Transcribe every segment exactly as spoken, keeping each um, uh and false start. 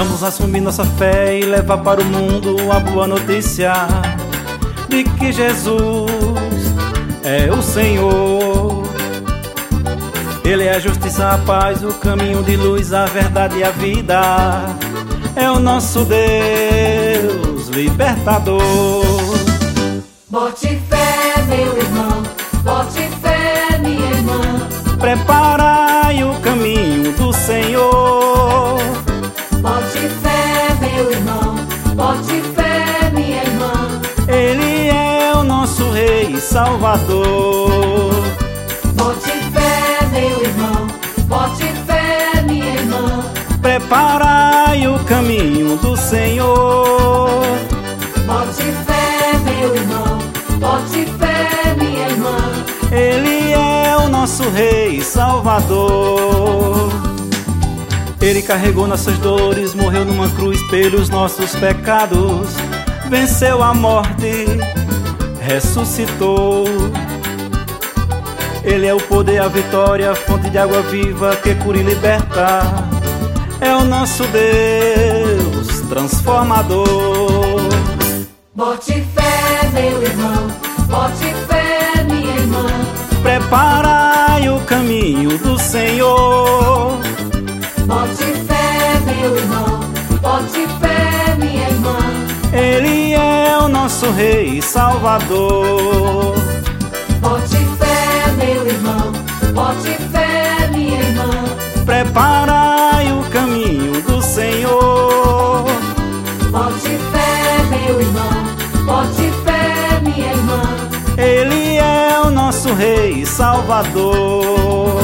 Vamos assumir nossa fé e levar para o mundo a boa notícia de que Jesus é o Senhor. Ele é a justiça, a paz, o caminho de luz, a verdade e a vida. É o nosso Deus libertador. Bote fé, meu irmão, bote fé, minha irmã. Preparai o caminho do Senhor. Bote fé, meu irmão, bote fé, minha irmã. Ele é o nosso Rei e Salvador. Bote fé, meu irmão, bote fé, minha irmã. Preparai o caminho do Senhor. Bote fé, meu irmão, bote fé, minha irmã. Ele é o nosso Rei e Salvador. Ele carregou nossas dores, morreu numa cruz pelos nossos pecados, venceu a morte, ressuscitou. Ele é o poder, a vitória, a fonte de água viva que cura e liberta. É o nosso Deus transformador. Bote fé, meu irmão, bote fé, minha irmã. Preparai o caminho do Senhor. Bote fé, meu irmão, bote fé, minha irmã. Ele é o nosso Rei e Salvador. Bote fé, meu irmão, bote fé, minha irmã. Preparai o caminho do Senhor. Bote fé, meu irmão, bote fé, minha irmã. Ele é o nosso Rei e Salvador.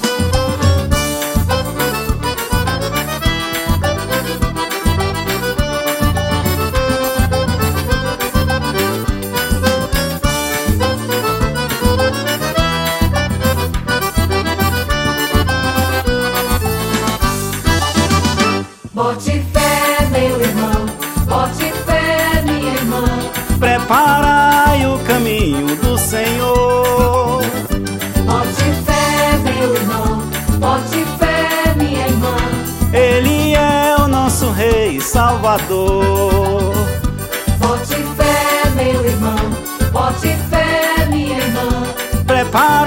Bote fé, meu irmão, bote fé, minha irmã. Preparai o caminho do Senhor. Bote fé, meu irmão, bote fé, minha irmã. Ele é o nosso Rei e Salvador. Bote fé, meu irmão, bote fé, minha irmã. Preparai